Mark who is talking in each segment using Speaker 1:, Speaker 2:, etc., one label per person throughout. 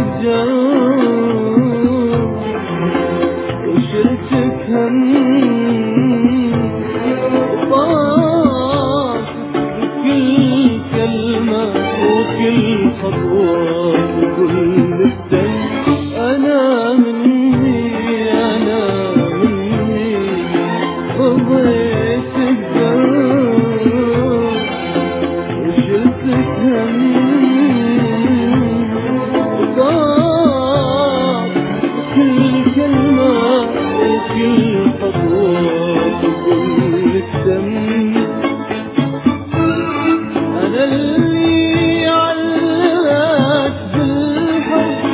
Speaker 1: الجو وشلتك هم وطاقت بكل كلمة وكل خطوة وكل الدم. أنا مني رضيت الدم وشلتك هم وطاقت بكل كلمة وكل خطوة وكل الدم. أنا اللي علمك بالحب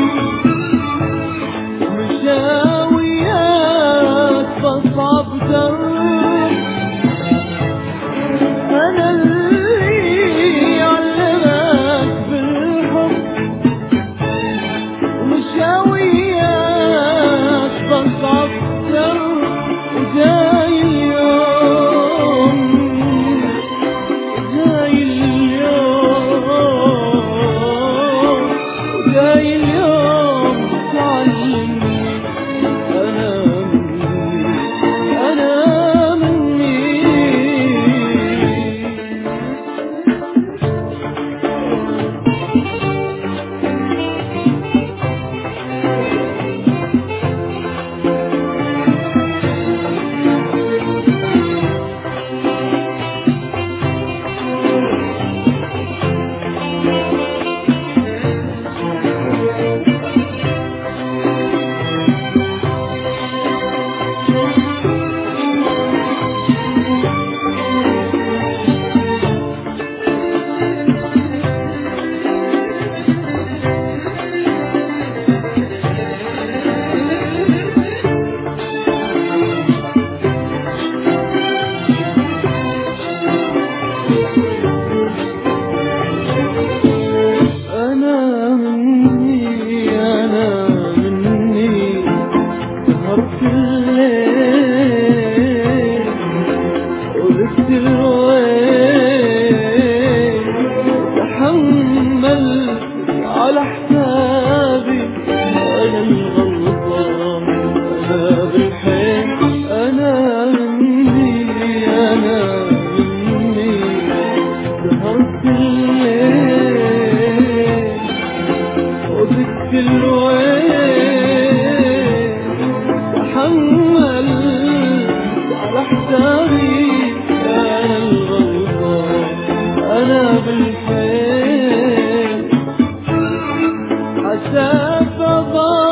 Speaker 1: مشاويات بصعب درب. أنا اللي علمك بالحب مشاويات بصعب درب. وجاي اليوم تعلمني أنا مني. سهرت الليل ولفت الويل تحملت على حسابي. أنا الغلطان أنا بالحيل. أنا مني سهرت الليل ولفت الويل تحملت على حسابي. أنا الغلطان أنا بالحيل حساب